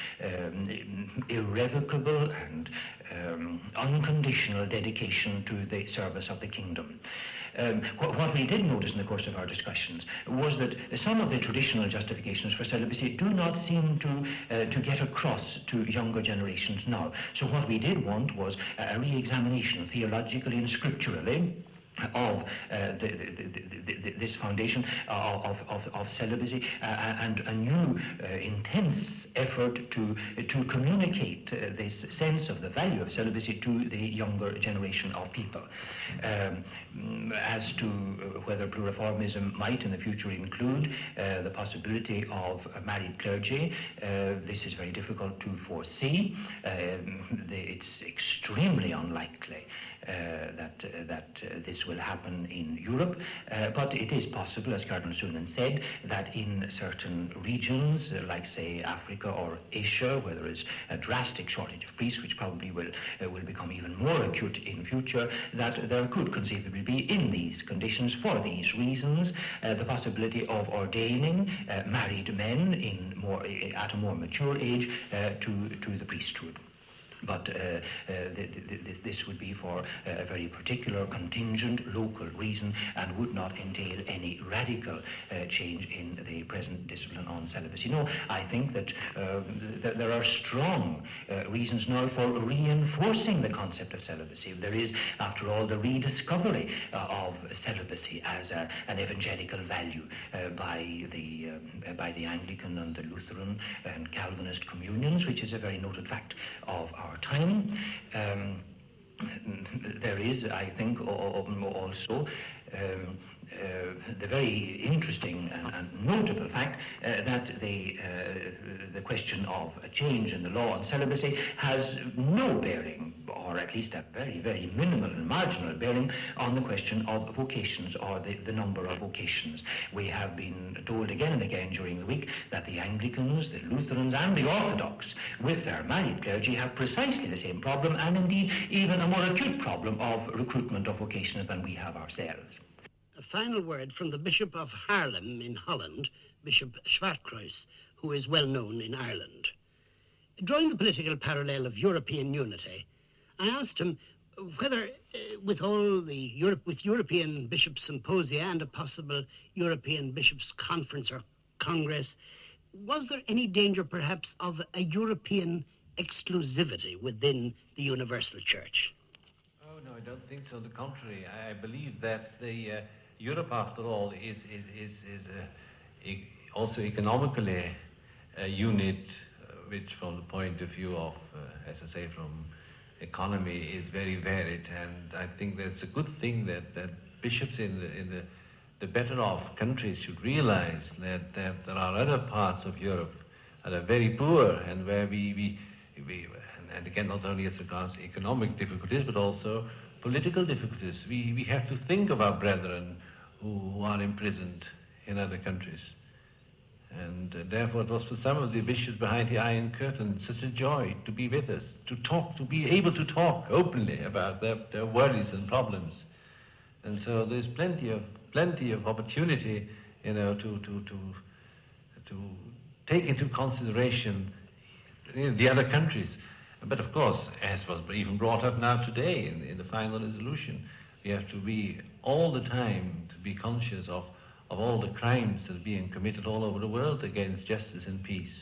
um, irrevocable and um, unconditional dedication to the service of the kingdom. Um, what, what we did notice in the course of our discussions was that some of the traditional justifications for celibacy do not seem to uh, to get across to younger generations now. So what we did want was a re-examination theologically and scripturally of uh, the, the, the, the, this foundation uh, of, of, of celibacy uh, and a new uh, intense effort to to communicate uh, this sense of the value of celibacy to the younger generation of people. Um, as to whether pluriformism might in the future include uh, the possibility of a married clergy, uh, this is very difficult to foresee. Um, the, it's extremely unlikely Uh, that uh, that uh, this will happen in Europe, uh, but it is possible, as Cardinal Sunan said, that in certain regions, uh, like say Africa or Asia, where there is a drastic shortage of priests, which probably will uh, will become even more acute in future, that there could conceivably be, in these conditions, for these reasons, uh, the possibility of ordaining uh, married men in more at a more mature age uh, to to the priesthood. But uh, uh, th- th- th- this would be for a very particular, contingent, local reason and would not entail any radical uh, change in the present discipline on celibacy. No, I think that uh, th- there are strong uh, reasons now for reinforcing the concept of celibacy. There is, after all, the rediscovery uh, of celibacy as a, an evangelical value uh, by the um, by the Anglican and the Lutheran and Calvinist communions, which is a very noted fact of our Our time. Um, there is, I think, also um, uh, the very interesting and, and notable fact uh, that the uh, the question of a change in the law on celibacy has no bearing, or at least a very, very minimal and marginal bearing, on the question of vocations or the, the number of vocations. We have been told again and again during the week that the Anglicans, the Lutherans and the Orthodox, with their married clergy, have precisely the same problem, and indeed even a more acute problem of recruitment of vocations than we have ourselves. A final word from the Bishop of Haarlem in Holland, Bishop Zwartkruis, who is well known in Ireland. Drawing the political parallel of European unity, I asked him whether, uh, with all the Europe, with European Bishops' Symposia and a possible European Bishops' Conference or Congress, was there any danger perhaps of a European exclusivity within the Universal Church? Oh, no, I don't think so. On the contrary, I believe that the uh, Europe, after all, is is is, is uh, e- also economically a unit uh, which, from the point of view of, uh, as I say, from economy, is very varied. And I think that's a good thing that, that bishops in the in the, the better off countries should realize that, that there are other parts of Europe that are very poor and where we, we, we and, and again, not only as regards economic difficulties, but also political difficulties. We, we have to think of our brethren who, who are imprisoned in other countries. And uh, therefore it was for some of the bishops behind the Iron Curtain such a joy to be with us, to talk, to be able to talk openly about their, their worries and problems. And so there's plenty of plenty of opportunity, you know, to to to to take into consideration, you know, the other countries. But of course, as was even brought up now today in, in the final resolution, we have to be all the time to be conscious of, of all the crimes that are being committed all over the world against justice and peace.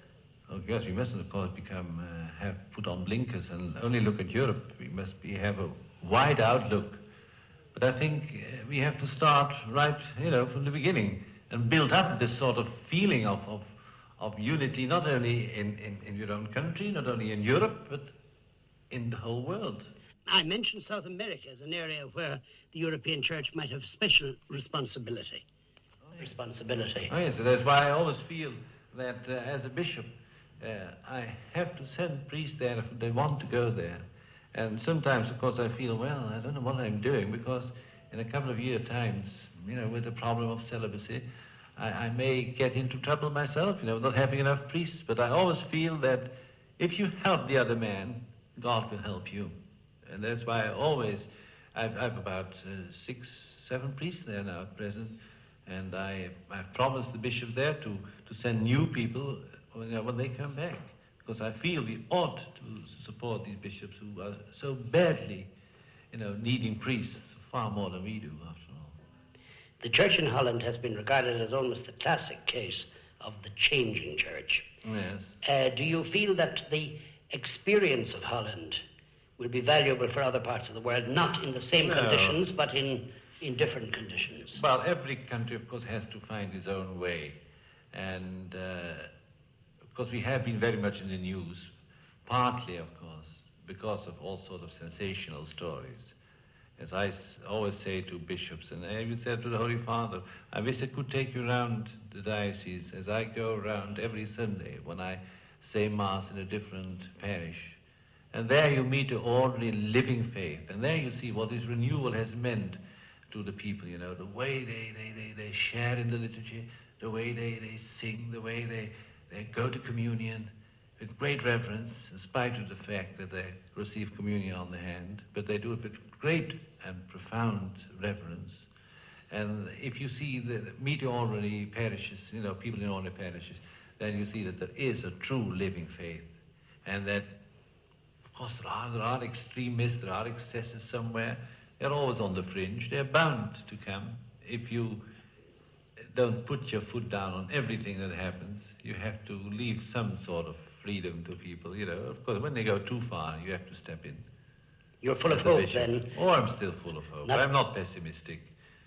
Oh yes, we mustn't of course become uh, have put on blinkers and only look at Europe. We must be have a wide outlook. But I think uh, we have to start right, you know, from the beginning and build up this sort of feeling of, of, of unity, not only in, in, in your own country, not only in Europe, but in the whole world. I mentioned South America as an area where the European Church might have special responsibility. Oh, yes. Responsibility. Oh, yes, that's why I always feel that uh, as a bishop, uh, I have to send priests there if they want to go there. And sometimes, of course, I feel, well, I don't know what I'm doing, because in a couple of year times, you know, with the problem of celibacy, I, I may get into trouble myself, you know, not having enough priests. But I always feel that if you help the other man, God will help you. And that's why I always, I've, I've about uh, six, seven priests there now at present, and I, I've promised the bishop there to, to send new people when, you know, when they come back. Because I feel we ought to support these bishops who are so badly, you know, needing priests far more than we do, after all. The church in Holland has been regarded as almost the classic case of the changing church. Yes. Uh, do you feel that the experience of Holland will be valuable for other parts of the world, not in the same No. conditions, but in, in different conditions? Well, every country, of course, has to find its own way. And, uh, of course, we have been very much in the news, partly, of course, because of all sorts of sensational stories. As I s- always say to bishops, and I even said to the Holy Father, I wish I could take you around the diocese as I go around every Sunday when I say Mass in a different parish. And there you meet an ordinary living faith. And there you see what this renewal has meant to the people, you know, the way they, they, they, they share in the liturgy, the way they, they sing, the way they, they go to communion with great reverence, in spite of the fact that they receive communion on the hand, but they do it with great and profound reverence. And if you see the, the meet ordinary parishes, you know, people in ordinary parishes, then you see that there is a true living faith, and that of course, there are, there are extremists, there are excesses somewhere. They're always on the fringe. They're bound to come. If you don't put your foot down on everything that happens, you have to leave some sort of freedom to people. You know, of course, when they go too far, you have to step in. You're full of As a hope, bishop. then? Oh, I'm still full of hope. Not- I'm not pessimistic.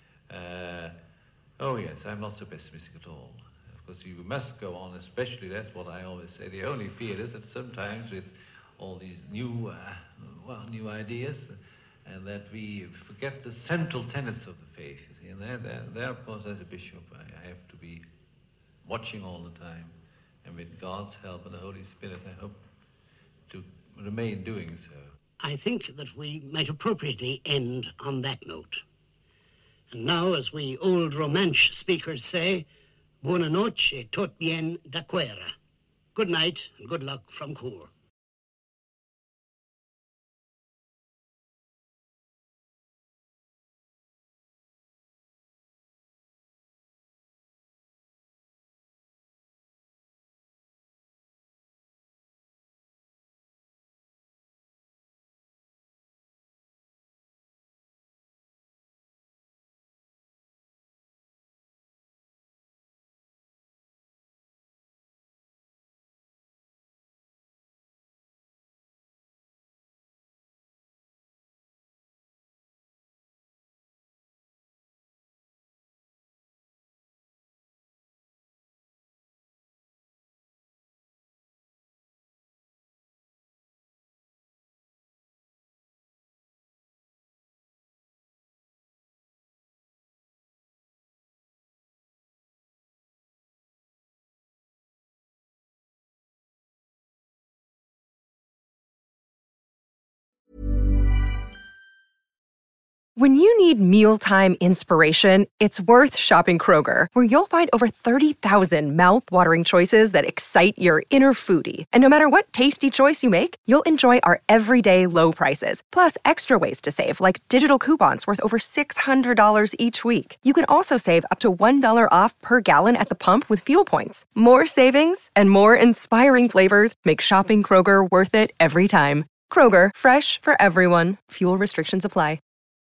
Uh, oh, yes, I'm not so pessimistic at all. Of course, you must go on, especially, that's what I always say. The only fear is that sometimes with all these new, uh, well, new ideas, and that we forget the central tenets of the faith. You see. And there, there, there, of course, as a bishop, I, I have to be watching all the time, and with God's help and the Holy Spirit, I hope to remain doing so. I think that we might appropriately end on that note. And now, as we old Romansh speakers say, buona noche, tot bien da quera. Good night and good luck from Coor. When you need mealtime inspiration, it's worth shopping Kroger, where you'll find over thirty thousand mouth-watering choices that excite your inner foodie. And no matter what tasty choice you make, you'll enjoy our everyday low prices, plus extra ways to save, like digital coupons worth over six hundred dollars each week. You can also save up to one dollar off per gallon at the pump with fuel points. More savings and more inspiring flavors make shopping Kroger worth it every time. Kroger, fresh for everyone. Fuel restrictions apply.